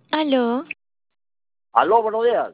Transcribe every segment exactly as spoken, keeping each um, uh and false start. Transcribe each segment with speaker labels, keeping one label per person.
Speaker 1: Aló,
Speaker 2: Aló, buenos días.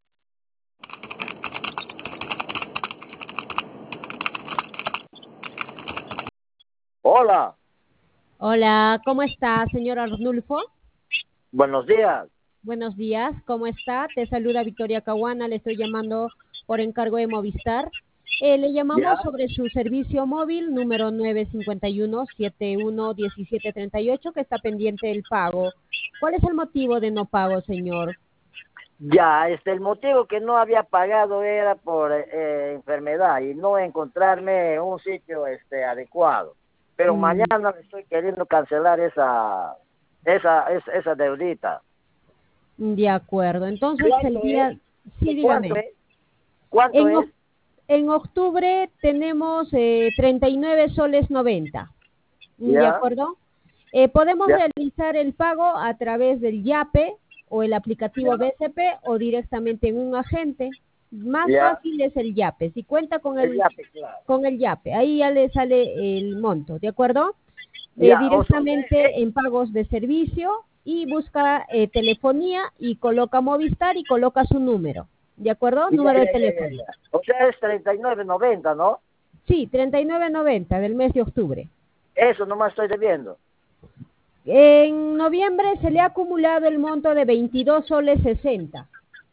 Speaker 2: Hola,
Speaker 3: Hola, ¿cómo está, señor Arnulfo?
Speaker 2: buenos días.
Speaker 3: Buenos días, ¿cómo está? Te saluda Victoria Caguana, le estoy llamando por encargo de Movistar. Eh, le llamamos
Speaker 2: ¿Ya?
Speaker 3: sobre su servicio móvil número nueve cinco uno, siete uno uno siete tres ocho que está pendiente del pago. ¿Cuál es el motivo de no pago, señor?
Speaker 2: Ya, este, el motivo que no había pagado era por eh, eh, enfermedad y no encontrarme un sitio este, adecuado. Pero
Speaker 3: Mm,
Speaker 2: mañana estoy queriendo cancelar esa, esa, esa, esa deudita.
Speaker 3: de acuerdo, entonces el
Speaker 2: ¿Cuánto es?
Speaker 3: día, sí,
Speaker 2: ¿Cuánto
Speaker 3: dígame.
Speaker 2: es? ¿Cuánto
Speaker 3: En,
Speaker 2: es?
Speaker 3: oc- en octubre tenemos eh, treinta y nueve soles noventa. Mm, ¿De
Speaker 2: Ya,
Speaker 3: acuerdo? Eh, podemos
Speaker 2: ya,
Speaker 3: realizar el pago a través del YAPE o el
Speaker 2: ya,
Speaker 3: aplicativo B C P o directamente en un agente. Más
Speaker 2: ya.
Speaker 3: fácil es el YAPE. Si cuenta con
Speaker 2: El
Speaker 3: el,
Speaker 2: yape, claro.
Speaker 3: con el YAPE, ahí ya le sale el monto, ¿de acuerdo? Eh,
Speaker 2: Ya, o, o sea, eh,
Speaker 3: directamente en pagos de servicio y busca eh, telefonía y coloca Movistar y coloca su número, ¿de acuerdo?
Speaker 2: ya,
Speaker 3: Número de
Speaker 2: ya, ya, ya,
Speaker 3: teléfono.
Speaker 2: ya. O sea, es treinta y nueve noventa, ¿no?
Speaker 3: Sí, treinta y nueve noventa del mes de octubre.
Speaker 2: Eso nomás estoy debiendo.
Speaker 3: En noviembre se le ha acumulado el monto de veintidós soles sesenta.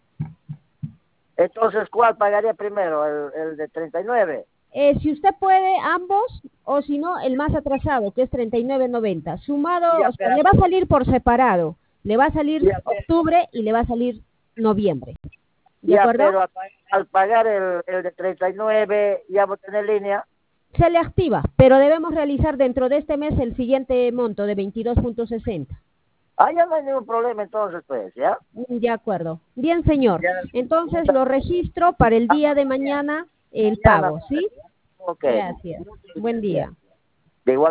Speaker 2: Entonces, ¿cuál pagaría primero? ¿El, el de treinta y nueve?
Speaker 3: Eh, si usted puede, ambos, o si no, el más atrasado, que es treinta y nueve noventa. Sumado,
Speaker 2: Ya,
Speaker 3: o sea,
Speaker 2: pero,
Speaker 3: le va a salir por separado. Le va a salir
Speaker 2: ya, pe-
Speaker 3: octubre y le va a salir noviembre. ¿De
Speaker 2: ya,
Speaker 3: acuerdo?
Speaker 2: pero al, pa- al pagar el, el de treinta y nueve, ya voy a tener línea.
Speaker 3: Se le activa, pero debemos realizar dentro de este mes el siguiente monto de veintidós punto sesenta.
Speaker 2: Ah, ya no hay ningún problema entonces, pues, ¿ya?
Speaker 3: De acuerdo. Bien, señor.
Speaker 2: Ya,
Speaker 3: Entonces
Speaker 2: muchas
Speaker 3: lo
Speaker 2: gracias.
Speaker 3: registro para el
Speaker 2: Hasta
Speaker 3: día de
Speaker 2: mañana.
Speaker 3: mañana el
Speaker 2: Mañana,
Speaker 3: pago,
Speaker 2: pues,
Speaker 3: ¿sí?
Speaker 2: ¿ya? Ok,
Speaker 3: Gracias.
Speaker 2: muchas
Speaker 3: Buen
Speaker 2: gracias.
Speaker 3: día.
Speaker 2: De igual